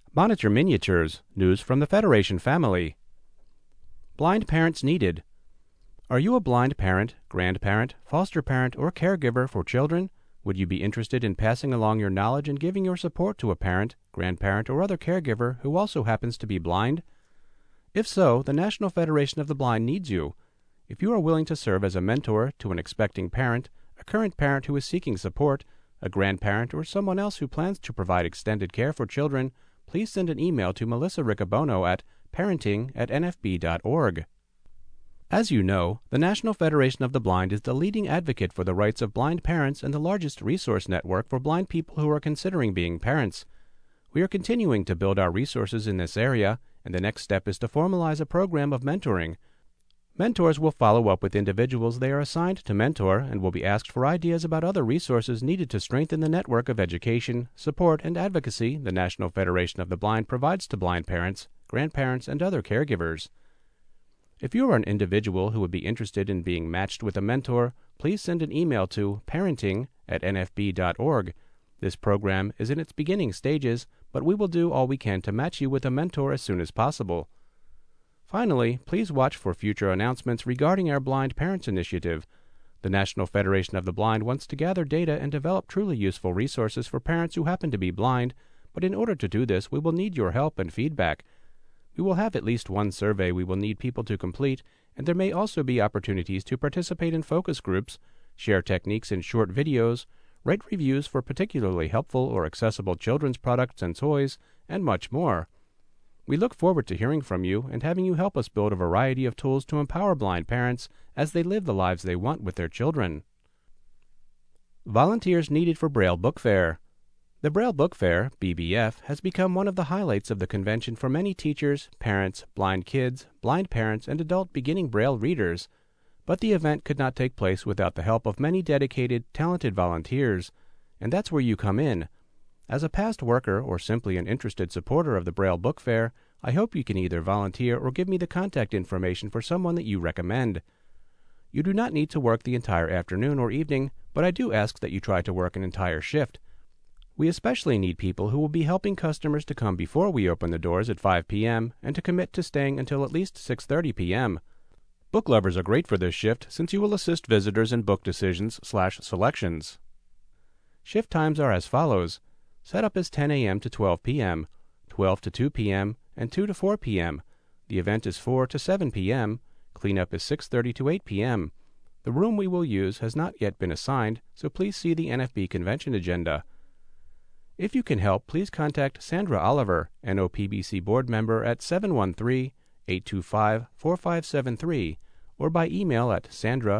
Monitor Miniatures, news from the Federation family. Blind parents needed. Are you a blind parent, grandparent, foster parent, or caregiver for children? Would you be interested in passing along your knowledge and giving your support to a parent, grandparent, or other caregiver who also happens to be blind? If so, the National Federation of the Blind needs you. If you are willing to serve as a mentor to an expecting parent, a current parent who is seeking support, a grandparent, or someone else who plans to provide extended care for children, please send an email to Melissa Riccobono at parenting@nfb.org. As you know, the National Federation of the Blind is the leading advocate for the rights of blind parents and the largest resource network for blind people who are considering being parents. We are continuing to build our resources in this area, and the next step is to formalize a program of mentoring. Mentors will follow up with individuals they are assigned to mentor and will be asked for ideas about other resources needed to strengthen the network of education, support, and advocacy the National Federation of the Blind provides to blind parents, grandparents, and other caregivers. If you are an individual who would be interested in being matched with a mentor, please send an email to parenting@nfb.org. This program is in its beginning stages, but we will do all we can to match you with a mentor as soon as possible. Finally, please watch for future announcements regarding our Blind Parents Initiative. The National Federation of the Blind wants to gather data and develop truly useful resources for parents who happen to be blind, but in order to do this, we will need your help and feedback. We will have at least one survey we will need people to complete, and there may also be opportunities to participate in focus groups, share techniques in short videos, write reviews for particularly helpful or accessible children's products and toys, and much more. We look forward to hearing from you and having you help us build a variety of tools to empower blind parents as they live the lives they want with their children. Volunteers needed for Braille Book Fair. The Braille Book Fair, BBF, has become one of the highlights of the convention for many teachers, parents, blind kids, blind parents, and adult beginning Braille readers. But the event could not take place without the help of many dedicated, talented volunteers, and that's where you come in. As a past worker or simply an interested supporter of the Braille Book Fair, I hope you can either volunteer or give me the contact information for someone that you recommend. You do not need to work the entire afternoon or evening, but I do ask that you try to work an entire shift. We especially need people who will be helping customers to come before we open the doors at 5 p.m. and to commit to staying until at least 6:30 p.m. Book lovers are great for this shift since you will assist visitors in book decisions/selections. Shift times are as follows. Setup is 10 a.m. to 12 p.m., 12 to 2 p.m., and 2 to 4 p.m. The event is 4 to 7 p.m. Cleanup is 6:30 to 8 p.m. The room we will use has not yet been assigned, so please see the NFB convention agenda. If you can help, please contact Sandra Oliver, NOPBC board member at 713-825-4573 or by email at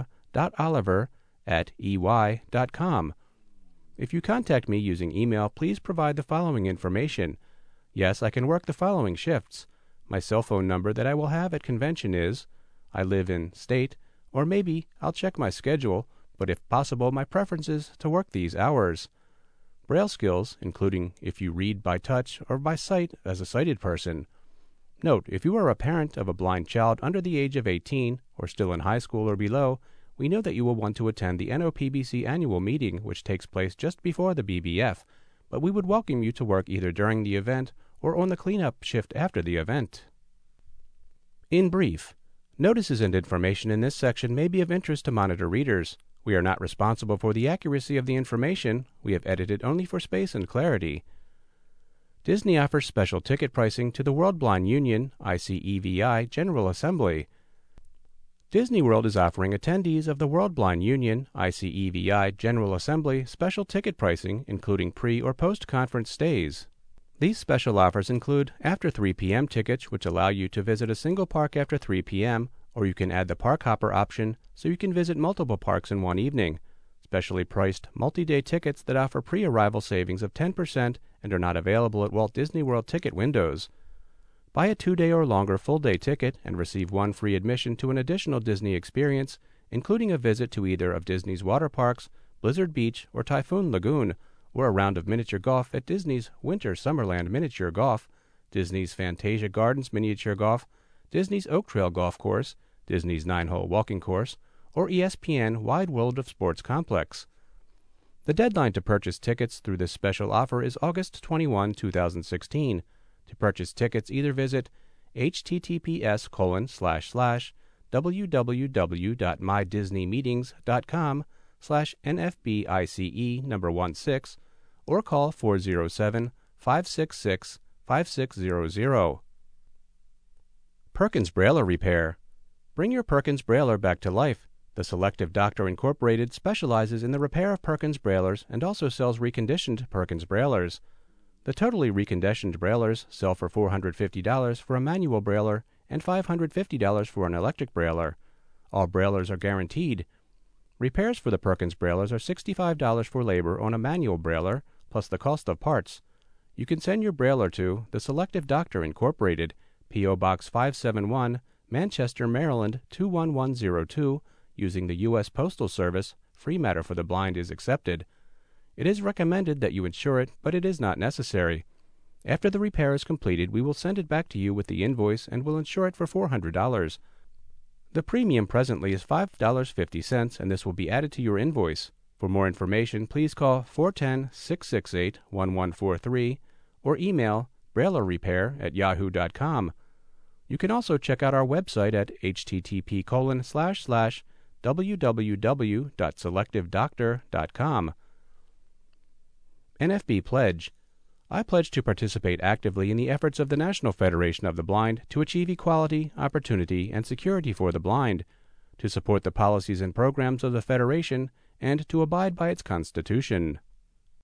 sandra.oliver@ey.com. If you contact me using email, please provide the following information. Yes, I can work the following shifts. My cell phone number that I will have at convention is, I live in state, or maybe I'll check my schedule, but if possible, my preference is to work these hours. Braille skills, including if you read by touch or by sight as a sighted person. Note, if you are a parent of a blind child under the age of 18 or still in high school or below, we know that you will want to attend the NOPBC annual meeting, which takes place just before the BBF, but we would welcome you to work either during the event or on the cleanup shift after the event. In brief, notices and information in this section may be of interest to monitor readers. We are not responsible for the accuracy of the information. We have edited only for space and clarity. Disney offers special ticket pricing to the World Blind Union, ICEVI, General Assembly. Disney World is offering attendees of the World Blind Union, ICEVI, General Assembly special ticket pricing, including pre- or post-conference stays. These special offers include after 3 p.m. tickets, which allow you to visit a single park after 3 p.m., or you can add the park hopper option, so you can visit multiple parks in one evening. Specially priced multi-day tickets that offer pre-arrival savings of 10% and are not available at Walt Disney World ticket windows. Buy a 2-day or longer full-day ticket and receive one free admission to an additional Disney experience, including a visit to either of Disney's water parks, Blizzard Beach, or Typhoon Lagoon, or a round of miniature golf at Disney's Winter Summerland Miniature Golf, Disney's Fantasia Gardens Miniature Golf, Disney's Oak Trail Golf Course, Disney's 9-hole walking course, or ESPN Wide World of Sports Complex. The deadline to purchase tickets through this special offer is August 21, 2016. To purchase tickets, either visit https://www.mydisneymeetings.com/NFBICE or call 407-566-5600. Perkins Brailler Repair. Bring your Perkins Brailler back to life. The Selective Doctor Incorporated specializes in the repair of Perkins Braillers and also sells reconditioned Perkins Braillers. The totally reconditioned Braillers sell for $450 for a manual Brailler and $550 for an electric Brailler. All Braillers are guaranteed. Repairs for the Perkins Braillers are $65 for labor on a manual Brailler, plus the cost of parts. You can send your Brailler to The Selective Doctor Incorporated, P.O. Box 571, Manchester, Maryland 21102, using the U.S. Postal Service. Free matter for the blind is accepted. It is recommended that you insure it, but it is not necessary. After the repair is completed, we will send it back to you with the invoice and will insure it for $400. The premium presently is $5.50, and this will be added to your invoice. For more information, please call 410-668-1143 or email braillerrepair@yahoo.com. You can also check out our website at http://www.selectivedoctor.com. NFB Pledge. I pledge to participate actively in the efforts of the National Federation of the Blind to achieve equality, opportunity, and security for the blind, to support the policies and programs of the Federation, and to abide by its Constitution.